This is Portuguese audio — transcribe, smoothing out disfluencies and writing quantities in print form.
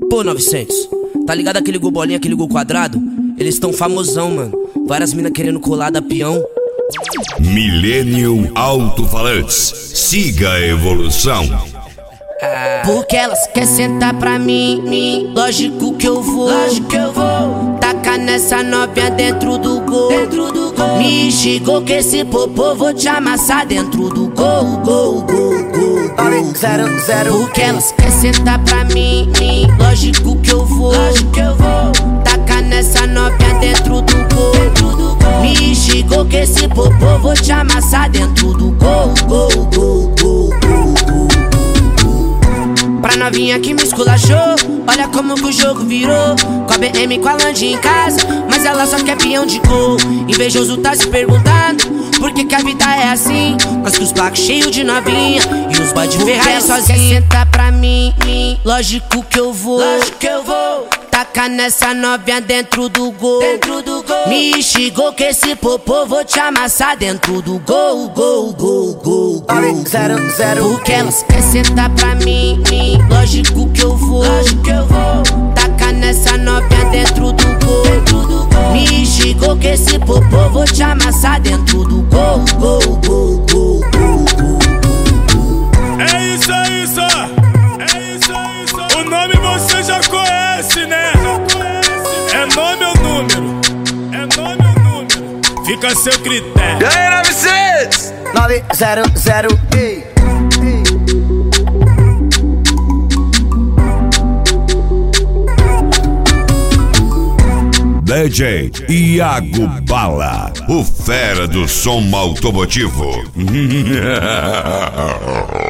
Pô, 900, tá ligado aquele gol bolinha, aquele gol quadrado? Eles tão famosão, mano. Várias minas querendo colar da peão. Millennium Alto-Falantes, siga a evolução. Porque elas querem sentar pra mim, lógico que eu vou. Tacar nessa novinha dentro do gol. Me xingou que esse popô vou te amassar dentro do gol. Porque elas querem sentar pra mim, lógico que eu vou. Tacar nessa novinha dentro do gol. Me xingou que esse popô vou te amassar dentro do gol. Pra novinha que me esculachou, olha como que o jogo virou. Com a BM, com a Land em casa, mas ela só quer peão de gol. Invejoso tá se perguntando por que a vida é assim. Mas que os placos cheios de novinha e os boy de Ferrari sozinho. Quer sentar pra mim, lógico que eu vou. Tacar nessa novinha dentro do gol. Me xingou que esse popô vou te amassar dentro do gol. Porque elas querem sentar pra mim, lógico que eu vou. Tacar nessa novinha dentro do gol. Me xingou que esse popô vou te amassar dentro do gol. É isso aí, só. O nome você já conhece, né? É nome ou número? Fica a seu critério. E aí, 900? 900, ei. DJ Iago Bala, o fera do som automotivo.